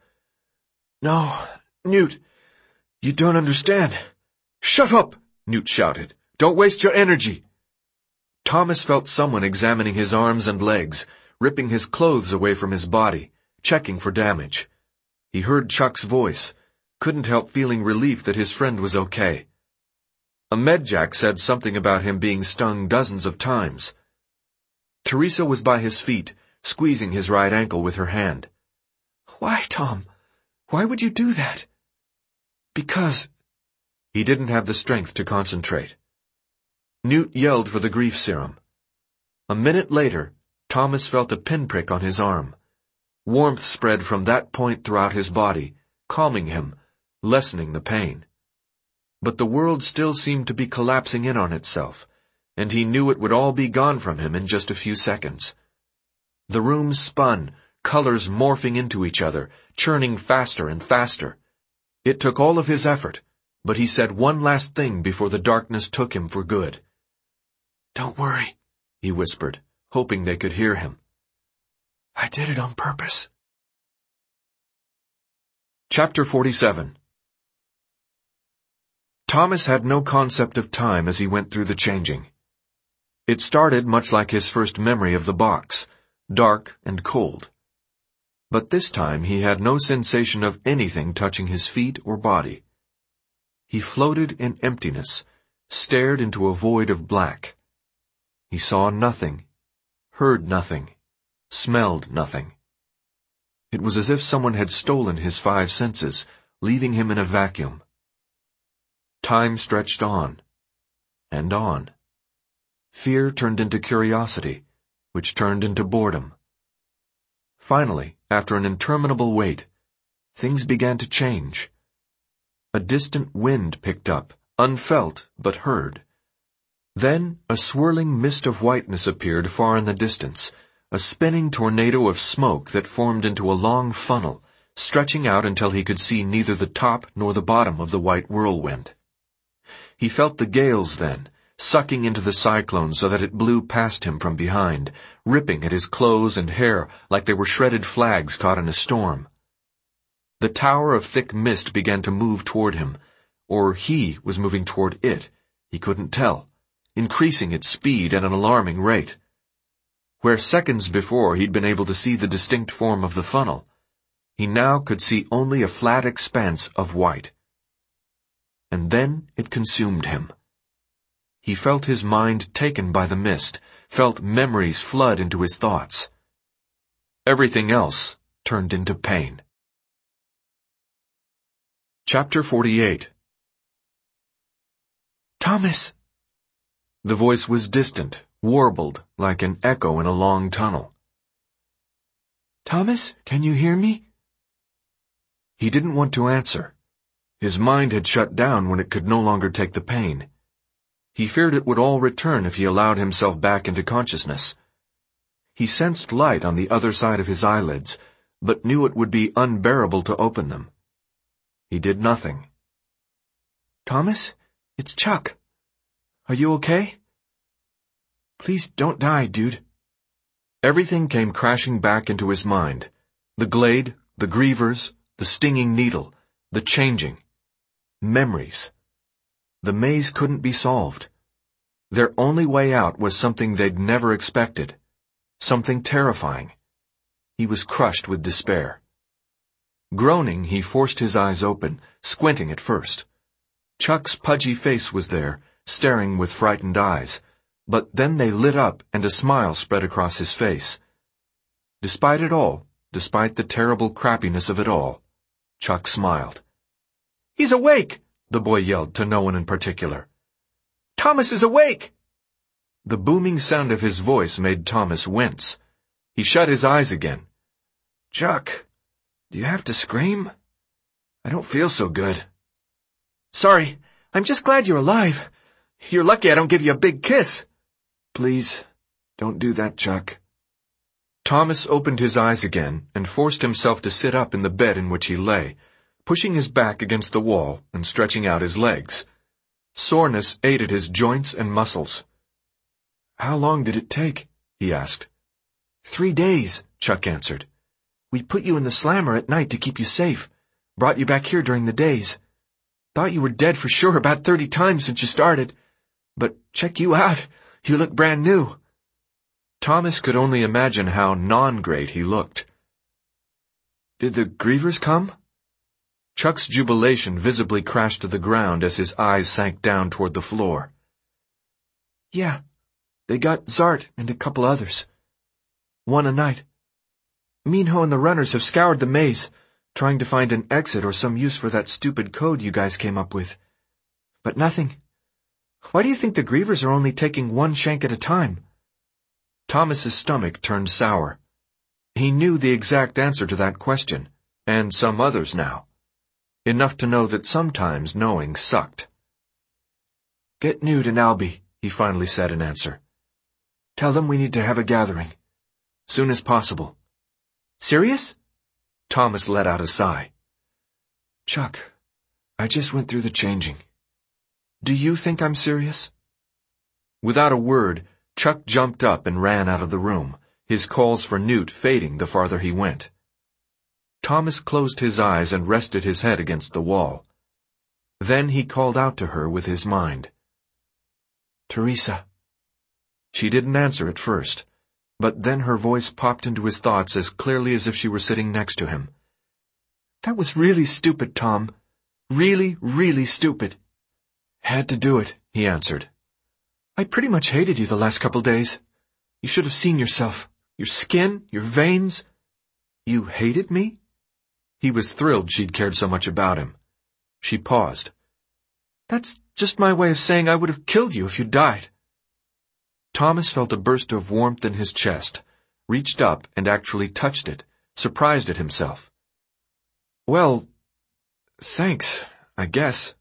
"No, Newt, you don't understand." "Shut up!" Newt shouted. "Don't waste your energy." Thomas felt someone examining his arms and legs, ripping his clothes away from his body, checking for damage. He heard Chuck's voice, couldn't help feeling relief that his friend was okay. A medjack said something about him being stung dozens of times. Teresa was by his feet, squeezing his right ankle with her hand. "Why, Tom? Why would you do that?" "Because—" He didn't have the strength to concentrate. Newt yelled for the grief serum. A minute later, Thomas felt a pinprick on his arm. Warmth spread from that point throughout his body, calming him, lessening the pain. But the world still seemed to be collapsing in on itself, and he knew it would all be gone from him in just a few seconds. The room spun, colors morphing into each other, churning faster and faster. It took all of his effort, but he said one last thing before the darkness took him for good. "Don't worry," he whispered, hoping they could hear him. "I did it on purpose." Chapter forty-seven. Thomas had no concept of time as he went through the changing. It started much like his first memory of the box, dark and cold. But this time he had no sensation of anything touching his feet or body. He floated in emptiness, stared into a void of black. He saw nothing, heard nothing, smelled nothing. It was as if someone had stolen his five senses, leaving him in a vacuum. Time stretched on, and on. Fear turned into curiosity, which turned into boredom. Finally, after an interminable wait, things began to change. A distant wind picked up, unfelt but heard. Then a swirling mist of whiteness appeared far in the distance, a spinning tornado of smoke that formed into a long funnel, stretching out until he could see neither the top nor the bottom of the white whirlwind. He felt the gales then, sucking into the cyclone so that it blew past him from behind, ripping at his clothes and hair like they were shredded flags caught in a storm. The tower of thick mist began to move toward him, or he was moving toward it, he couldn't tell, increasing its speed at an alarming rate. Where seconds before he'd been able to see the distinct form of the funnel, he now could see only a flat expanse of white. And then it consumed him. He felt his mind taken by the mist, felt memories flood into his thoughts. Everything else turned into pain. Chapter forty-eight. "Thomas!" The voice was distant, warbled, like an echo in a long tunnel. "Thomas, can you hear me?" He didn't want to answer. His mind had shut down when it could no longer take the pain. He feared it would all return if he allowed himself back into consciousness. He sensed light on the other side of his eyelids, but knew it would be unbearable to open them. He did nothing. "Thomas, it's Chuck. Are you okay? Please don't die, dude." Everything came crashing back into his mind. The glade, the grievers, the stinging needle, the changing. Memories. The maze couldn't be solved. Their only way out was something they'd never expected. Something terrifying. He was crushed with despair. Groaning, he forced his eyes open, squinting at first. Chuck's pudgy face was there, staring with frightened eyes, but then they lit up and a smile spread across his face. Despite it all, despite the terrible crappiness of it all, Chuck smiled. "He's awake!" the boy yelled to no one in particular. "Thomas is awake!" The booming sound of his voice made Thomas wince. He shut his eyes again. "Chuck, do you have to scream? I don't feel so good." "Sorry, I'm just glad you're alive. You're lucky I don't give you a big kiss." "Please, don't do that, Chuck." Thomas opened his eyes again and forced himself to sit up in the bed in which he lay, pushing his back against the wall and stretching out his legs. Soreness ate at his joints and muscles. "How long did it take?" he asked. Three days, Chuck answered. "We put you in the slammer at night to keep you safe. Brought you back here during the days. Thought you were dead for sure about thirty times since you started. But check you out. You look brand new." Thomas could only imagine how non-great he looked. "Did the grievers come?" Chuck's jubilation visibly crashed to the ground as his eyes sank down toward the floor. "Yeah, they got Zart and a couple others. One a night. Minho and the runners have scoured the maze, trying to find an exit or some use for that stupid code you guys came up with. But nothing. Why do you think the grievers are only taking one shank at a time? Thomas's stomach turned sour. He knew the exact answer to that question, and some others now. Enough to know that sometimes knowing sucked. Get Newt and Albie, he finally said in answer. Tell them we need to have a gathering. Soon as possible. Serious? Thomas let out a sigh. Chuck, I just went through the changing. Do you think I'm serious? Without a word, Chuck jumped up and ran out of the room, his calls for Newt fading the farther he went. Thomas closed his eyes and rested his head against the wall. Then he called out to her with his mind. Teresa. She didn't answer at first, but then her voice popped into his thoughts as clearly as if she were sitting next to him. That was really stupid, Tom. Really, really stupid. Had to do it, he answered. I pretty much hated you the last couple days. You should have seen yourself. Your skin, your veins. You hated me? He was thrilled she'd cared so much about him. She paused. That's just my way of saying I would have killed you if you died. Thomas felt a burst of warmth in his chest, reached up and actually touched it, surprised at himself. Well, thanks, I guess.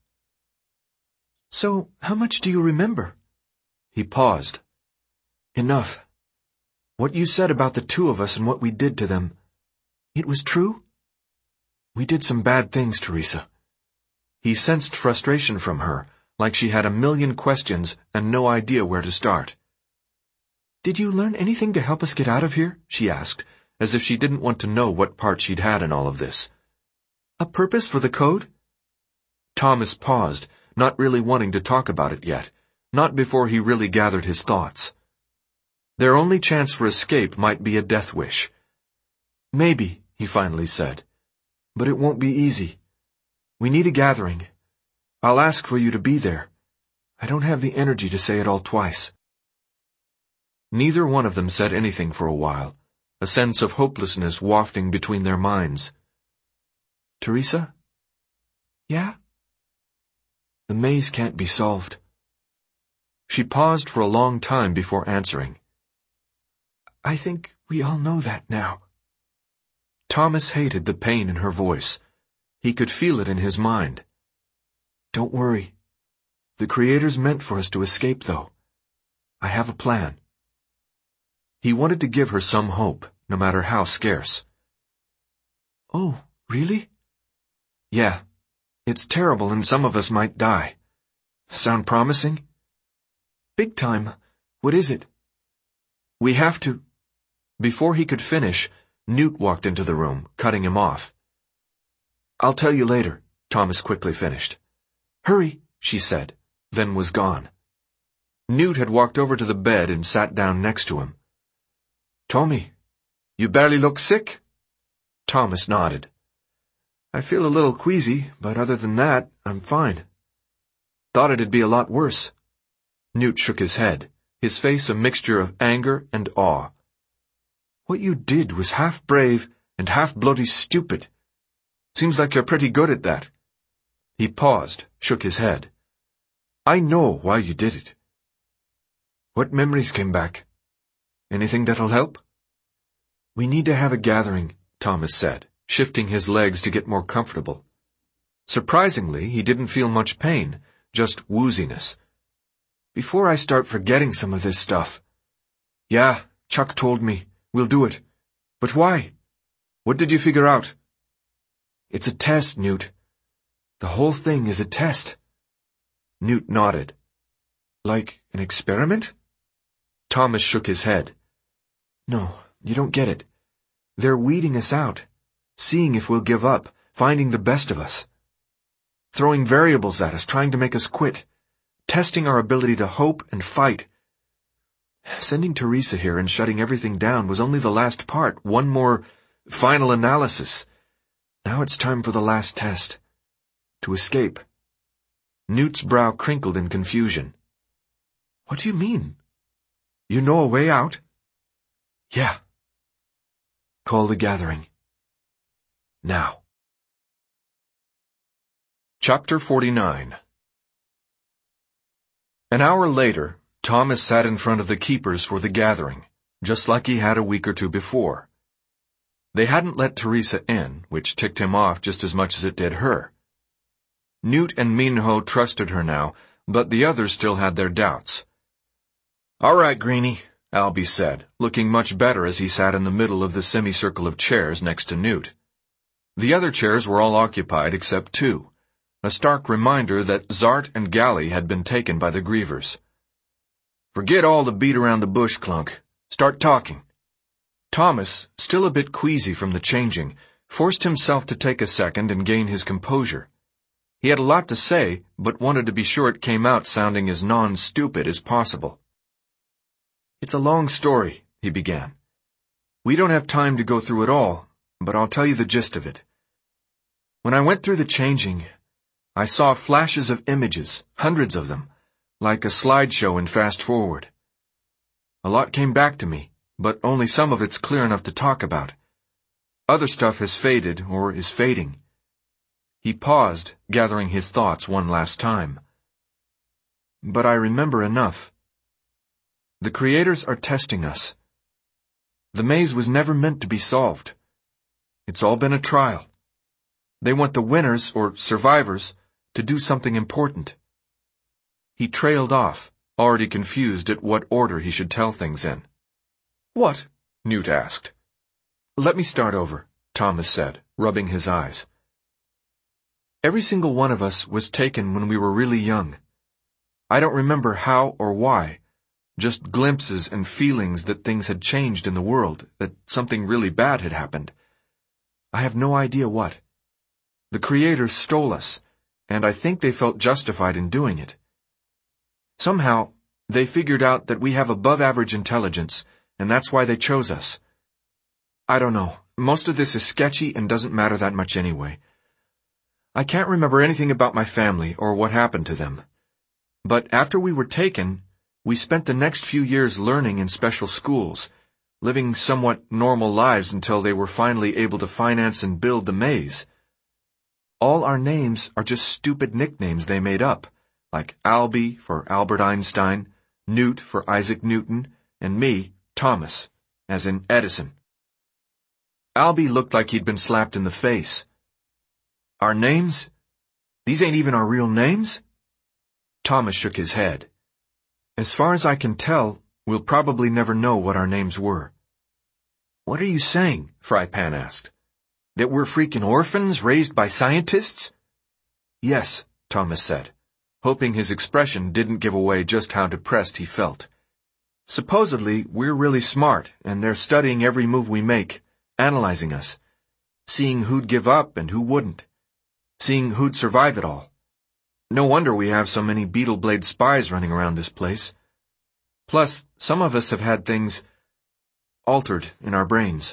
So, how much do you remember? He paused. Enough. What you said about the two of us and what we did to them, it was true? We did some bad things, Teresa. He sensed frustration from her, like she had a million questions and no idea where to start. Did you learn anything to help us get out of here? She asked, as if she didn't want to know what part she'd had in all of this. A purpose for the code? Thomas paused, not really wanting to talk about it yet, not before he really gathered his thoughts. Their only chance for escape might be a death wish. Maybe, he finally said. But it won't be easy. We need a gathering. I'll ask for you to be there. I don't have the energy to say it all twice. Neither one of them said anything for a while, a sense of hopelessness wafting between their minds. Teresa? Yeah? The maze can't be solved. She paused for a long time before answering. I think we all know that now. Thomas hated the pain in her voice. He could feel it in his mind. Don't worry. The Creator's meant for us to escape, though. I have a plan. He wanted to give her some hope, no matter how scarce. Oh, really? Yeah. It's terrible and some of us might die. Sound promising? Big time. What is it? We have to... Before he could finish, Newt walked into the room, cutting him off. I'll tell you later, Thomas quickly finished. Hurry, she said, then was gone. Newt had walked over to the bed and sat down next to him. Tommy, you barely look sick. Thomas nodded. I feel a little queasy, but other than that, I'm fine. Thought it'd be a lot worse. Newt shook his head, his face a mixture of anger and awe. What you did was half brave and half bloody stupid. Seems like you're pretty good at that. He paused, shook his head. I know why you did it. What memories came back? Anything that'll help? We need to have a gathering, Thomas said, shifting his legs to get more comfortable. Surprisingly, he didn't feel much pain, just wooziness. Before I start forgetting some of this stuff. Yeah, Chuck told me. We'll do it. But why? What did you figure out? It's a test, Newt. The whole thing is a test. Newt nodded. Like an experiment? Thomas shook his head. No, you don't get it. They're weeding us out, seeing if we'll give up, finding the best of us. Throwing variables at us, trying to make us quit, testing our ability to hope and fight. Sending Teresa here and shutting everything down was only the last part, one more final analysis. Now it's time for the last test. To escape. Newt's brow crinkled in confusion. What do you mean? You know a way out? Yeah, Call the gathering. Now. Chapter forty-nine. An hour later, Thomas sat in front of the keepers for the gathering, just like he had a week or two before. They hadn't let Teresa in, which ticked him off just as much as it did her. Newt and Minho trusted her now, but the others still had their doubts. "All right, Greenie," Albie said, looking much better as he sat in the middle of the semicircle of chairs next to Newt. The other chairs were all occupied except two, a stark reminder that Zart and Gally had been taken by the grievers. "Forget all the beat around the bush, Clunk. Start talking." Thomas, still a bit queasy from the changing, forced himself to take a second and gain his composure. He had a lot to say, but wanted to be sure it came out sounding as non-stupid as possible. "It's a long story," he began. "We don't have time to go through it all, but I'll tell you the gist of it. When I went through the changing, I saw flashes of images, hundreds of them, like a slideshow in fast forward. A lot came back to me, but only some of it's clear enough to talk about. Other stuff has faded or is fading." He paused, gathering his thoughts one last time. "But I remember enough. The creators are testing us. The maze was never meant to be solved. It's all been a trial. They want the winners, or survivors, to do something important." He trailed off, already confused at what order he should tell things in. "What?" Newt asked. "Let me start over," Thomas said, rubbing his eyes. "Every single one of us was taken when we were really young. I don't remember how or why, just glimpses and feelings that things had changed in the world, that something really bad had happened. I have no idea what. The creators stole us, and I think they felt justified in doing it. Somehow, they figured out that we have above-average intelligence, and that's why they chose us. I don't know. Most of this is sketchy and doesn't matter that much anyway. I can't remember anything about my family or what happened to them. But after we were taken, we spent the next few years learning in special schools, living somewhat normal lives until they were finally able to finance and build the maze. All our names are just stupid nicknames they made up, like Albie for Albert Einstein, Newt for Isaac Newton, and me, Thomas, as in Edison." Albie looked like he'd been slapped in the face. "Our names? These ain't even our real names?" Thomas shook his head. "As far as I can tell, we'll probably never know what our names were." "What are you saying?" Frypan asked. "That we're freaking orphans raised by scientists?" "Yes," Thomas said, hoping his expression didn't give away just how depressed he felt. "Supposedly, we're really smart, and they're studying every move we make, analyzing us, seeing who'd give up and who wouldn't, seeing who'd survive it all. No wonder we have so many Beetleblade spies running around this place. Plus, some of us have had things altered in our brains."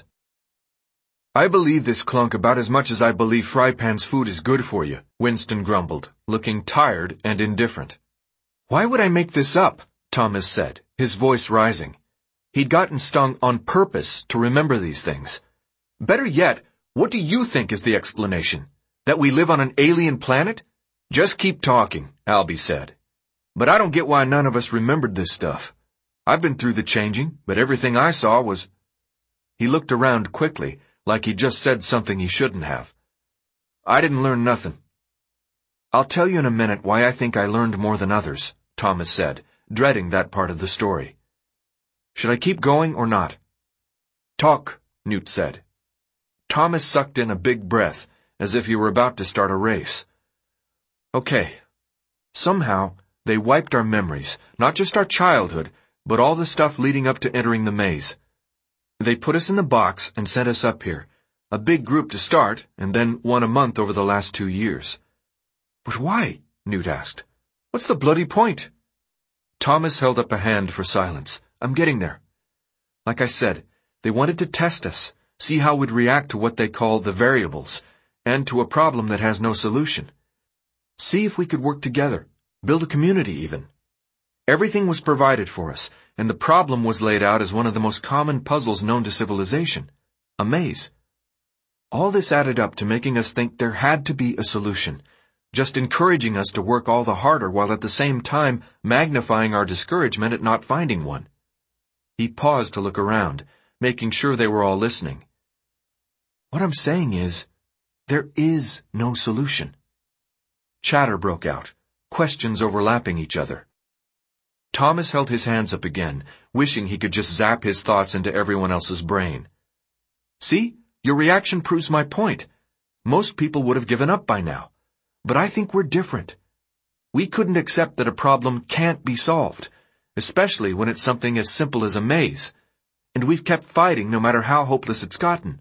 "I believe this, Clunk, about as much as I believe Frypan's food is good for you," Winston grumbled, looking tired and indifferent. "Why would I make this up?" Thomas said, his voice rising. He'd gotten stung on purpose to remember these things. "Better yet, what do you think is the explanation? That we live on an alien planet?" "Just keep talking," Albie said. "But I don't get why none of us remembered this stuff. I've been through the changing, but everything I saw was—" He looked around quickly, like he'd just said something he shouldn't have. "I didn't learn nothing." "I'll tell you in a minute why I think I learned more than others," Thomas said, dreading that part of the story. "Should I keep going or not?" "Talk," Newt said. Thomas sucked in a big breath, as if he were about to start a race. "Okay. Somehow, they wiped our memories, not just our childhood, but all the stuff leading up to entering the maze. They put us in the box and sent us up here, a big group to start, and then one a month over the last two years. "But why?" Newt asked. "What's the bloody point?" Thomas held up a hand for silence. "I'm getting there. Like I said, they wanted to test us, see how we'd react to what they call the variables, and to a problem that has no solution. See if we could work together, build a community even. Everything was provided for us, and the problem was laid out as one of the most common puzzles known to civilization. A maze. All this added up to making us think there had to be a solution, just encouraging us to work all the harder while at the same time magnifying our discouragement at not finding one. He paused to look around, making sure they were all listening. What I'm saying is, there is no solution. Chatter broke out, questions overlapping each other. Thomas held his hands up again, wishing he could just zap his thoughts into everyone else's brain. See, your reaction proves my point. Most people would have given up by now. But I think we're different. We couldn't accept that a problem can't be solved, especially when it's something as simple as a maze. And we've kept fighting no matter how hopeless it's gotten.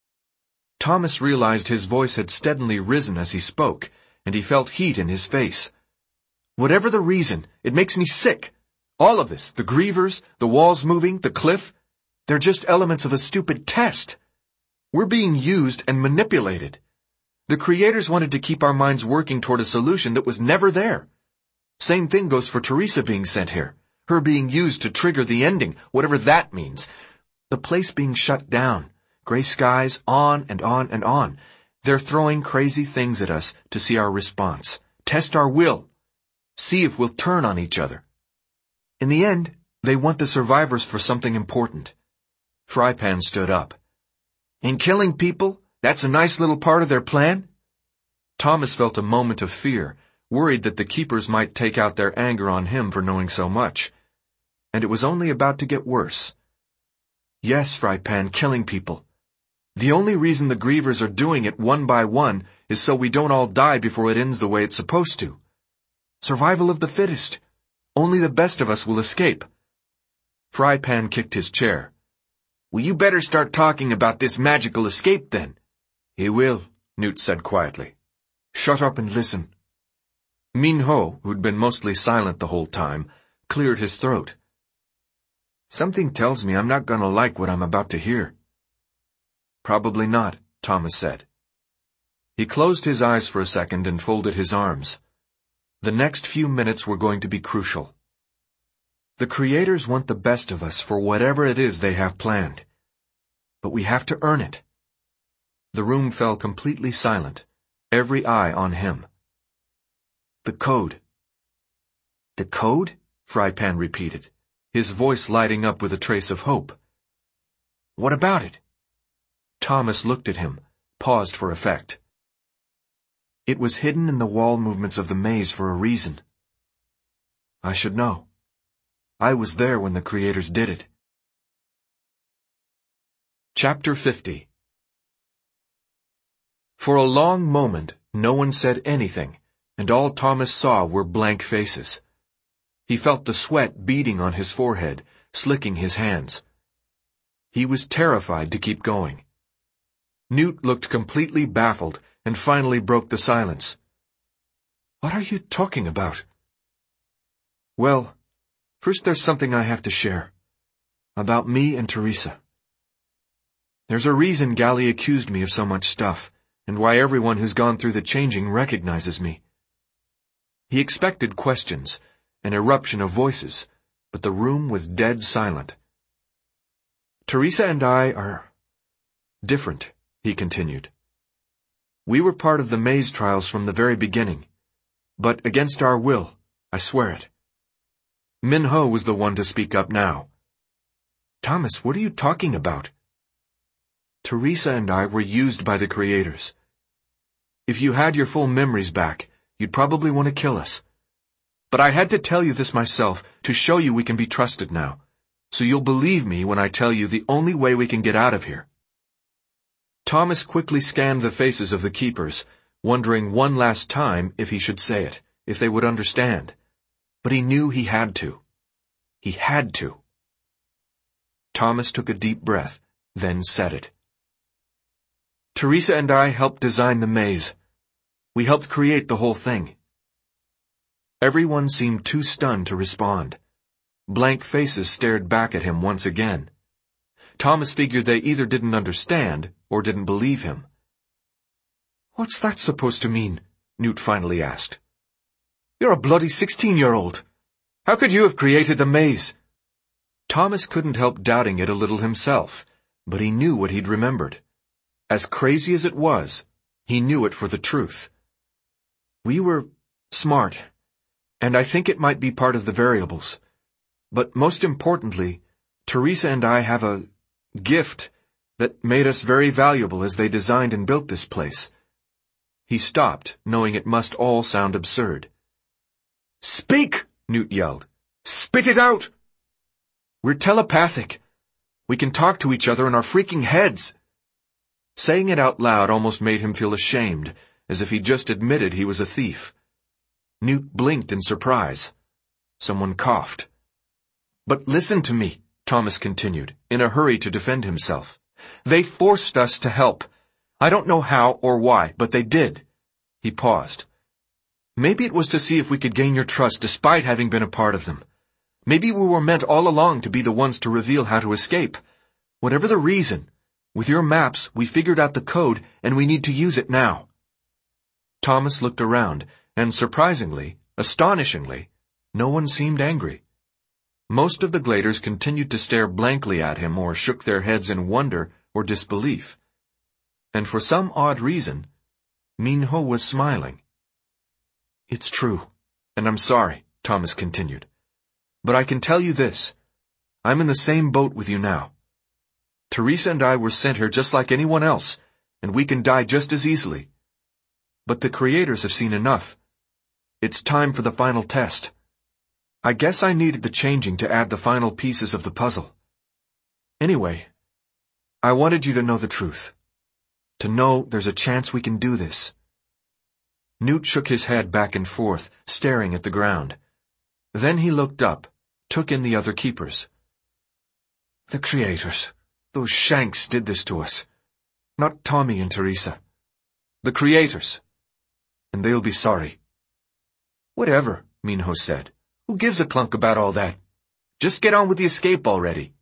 Thomas realized his voice had steadily risen as he spoke, and he felt heat in his face. Whatever the reason, it makes me sick. All of this, the grievers, the walls moving, the cliff, they're just elements of a stupid test. We're being used and manipulated. The creators wanted to keep our minds working toward a solution that was never there. Same thing goes for Teresa being sent here, her being used to trigger the ending, whatever that means. The place being shut down, gray skies, on and on and on. They're throwing crazy things at us to see our response, test our will, see if we'll turn on each other. In the end, they want the survivors for something important. Frypan stood up. In killing people, that's a nice little part of their plan? Thomas felt a moment of fear, worried that the keepers might take out their anger on him for knowing so much. And it was only about to get worse. Yes, Frypan, killing people. The only reason the grievers are doing it one by one is so we don't all die before it ends the way it's supposed to. Survival of the fittest. Only the best of us will escape. Frypan kicked his chair. Well, you better start talking about this magical escape then. He will, Newt said quietly. Shut up and listen. Min-ho, who'd been mostly silent the whole time, cleared his throat. Something tells me I'm not gonna like what I'm about to hear. Probably not, Thomas said. He closed his eyes for a second and folded his arms. The next few minutes were going to be crucial. The creators want the best of us for whatever it is they have planned. But we have to earn it. The room fell completely silent, every eye on him. The code. The code? Frypan repeated, his voice lighting up with a trace of hope. What about it? Thomas looked at him, paused for effect. It was hidden in the wall movements of the maze for a reason. I should know. I was there when the creators did it. Chapter fifty. For a long moment, no one said anything, and all Thomas saw were blank faces. He felt the sweat beading on his forehead, slicking his hands. He was terrified to keep going. Newt looked completely baffled and finally broke the silence. What are you talking about? Well, first there's something I have to share. About me and Teresa. There's a reason Galli accused me of so much stuff, and why everyone who's gone through the changing recognizes me. He expected questions, an eruption of voices, but the room was dead silent. Teresa and I are different, he continued. We were part of the maze trials from the very beginning, but against our will, I swear it. Min-ho was the one to speak up now. Thomas, what are you talking about? Teresa and I were used by the creators. If you had your full memories back, you'd probably want to kill us. But I had to tell you this myself to show you we can be trusted now, so you'll believe me when I tell you the only way we can get out of here. Thomas quickly scanned the faces of the keepers, wondering one last time if he should say it, if they would understand. But he knew he had to. He had to. Thomas took a deep breath, then said it. Teresa and I helped design the maze. We helped create the whole thing. Everyone seemed too stunned to respond. Blank faces stared back at him once again. Thomas figured they either didn't understand or didn't believe him. What's that supposed to mean? Newt finally asked. You're a bloody sixteen-year-old. How could you have created the maze? Thomas couldn't help doubting it a little himself, but he knew what he'd remembered. As crazy as it was, he knew it for the truth. We were smart, and I think it might be part of the variables. But most importantly, Teresa and I have a gift that made us very valuable as they designed and built this place. He stopped, knowing it must all sound absurd. "Speak!" Newt yelled. "Spit it out!" "We're telepathic. We can talk to each other in our freaking heads." Saying it out loud almost made him feel ashamed, as if he'd just admitted he was a thief. Newt blinked in surprise. Someone coughed. "But listen to me," Thomas continued, in a hurry to defend himself. "They forced us to help. I don't know how or why, but they did." He paused. "Maybe it was to see if we could gain your trust despite having been a part of them. Maybe we were meant all along to be the ones to reveal how to escape. Whatever the reason, with your maps, we figured out the code and we need to use it now." Thomas looked around, and surprisingly, astonishingly, no one seemed angry. Most of the Gladers continued to stare blankly at him or shook their heads in wonder or disbelief. And for some odd reason, Min-ho was smiling. "It's true, and I'm sorry," Thomas continued. "But I can tell you this. I'm in the same boat with you now. Teresa and I were sent here just like anyone else, and we can die just as easily. But the creators have seen enough. It's time for the final test. I guess I needed the changing to add the final pieces of the puzzle. Anyway, I wanted you to know the truth. To know there's a chance we can do this." Newt shook his head back and forth, staring at the ground. Then he looked up, took in the other keepers. "The creators, those shanks did this to us. Not Tommy and Teresa. The creators. And they'll be sorry." "Whatever," Min-ho said. "Who gives a clunk about all that? Just get on with the escape already."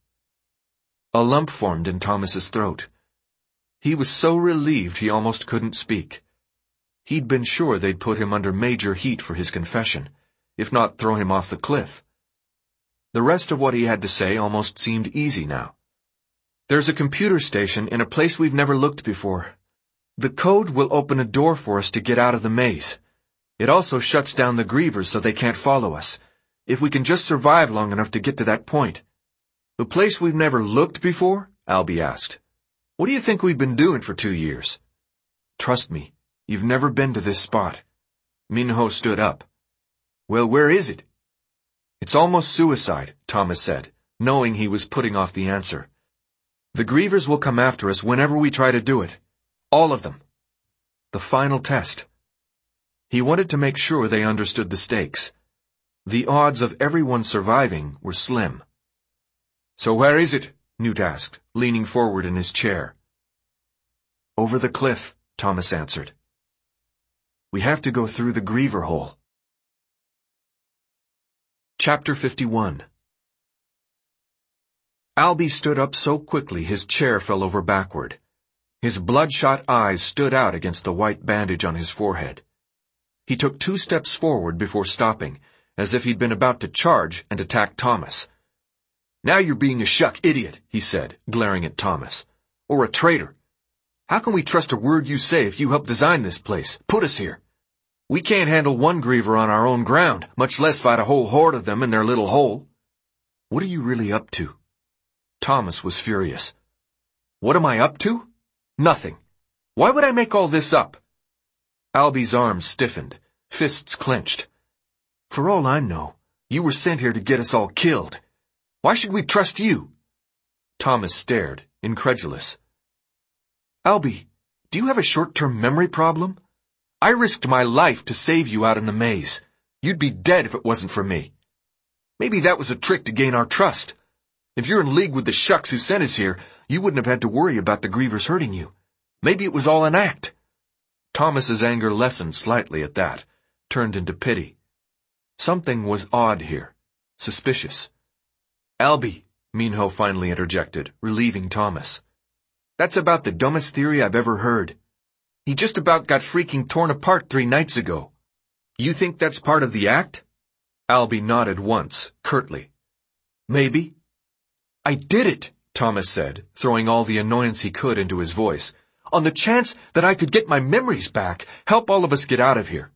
A lump formed in Thomas's throat. He was so relieved he almost couldn't speak. He'd been sure they'd put him under major heat for his confession, if not throw him off the cliff. The rest of what he had to say almost seemed easy now. "There's a computer station in a place we've never looked before. The code will open a door for us to get out of the maze. It also shuts down the grievers so they can't follow us, if we can just survive long enough to get to that point." "The place we've never looked before?" Albie asked. "What do you think we've been doing for two years?" "Trust me, you've never been to this spot." Min-ho stood up. "Well, where is it?" "It's almost suicide," Thomas said, knowing he was putting off the answer. "The grievers will come after us whenever we try to do it. All of them. The final test." He wanted to make sure they understood the stakes. The odds of everyone surviving were slim. "So where is it?" Newt asked, leaning forward in his chair. "Over the cliff," Thomas answered. "We have to go through the griever hole." Chapter fifty-one. Albie stood up so quickly his chair fell over backward. His bloodshot eyes stood out against the white bandage on his forehead. He took two steps forward before stopping, as if he'd been about to charge and attack Thomas. "Now you're being a shuck idiot," he said, glaring at Thomas. "Or a traitor. How can we trust a word you say if you helped design this place, put us here? We can't handle one griever on our own ground, much less fight a whole horde of them in their little hole. What are you really up to?" Thomas was furious. "What am I up to? Nothing. Why would I make all this up?" Albie's arms stiffened, fists clenched. "For all I know, you were sent here to get us all killed. Why should we trust you?" Thomas stared, incredulous. "Albie, do you have a short-term memory problem? I risked my life to save you out in the maze. You'd be dead if it wasn't for me. Maybe that was a trick to gain our trust. If you're in league with the shucks who sent us here, you wouldn't have had to worry about the grievers hurting you. Maybe it was all an act." Thomas's anger lessened slightly at that, turned into pity. Something was odd here, suspicious. "Albie," Min-ho finally interjected, relieving Thomas. "That's about the dumbest theory I've ever heard. He just about got freaking torn apart three nights ago. You think that's part of the act?" Albie nodded once, curtly. "Maybe." "I did it," Thomas said, throwing all the annoyance he could into his voice. On the chance that I could get my memories back, help all of us get out of here.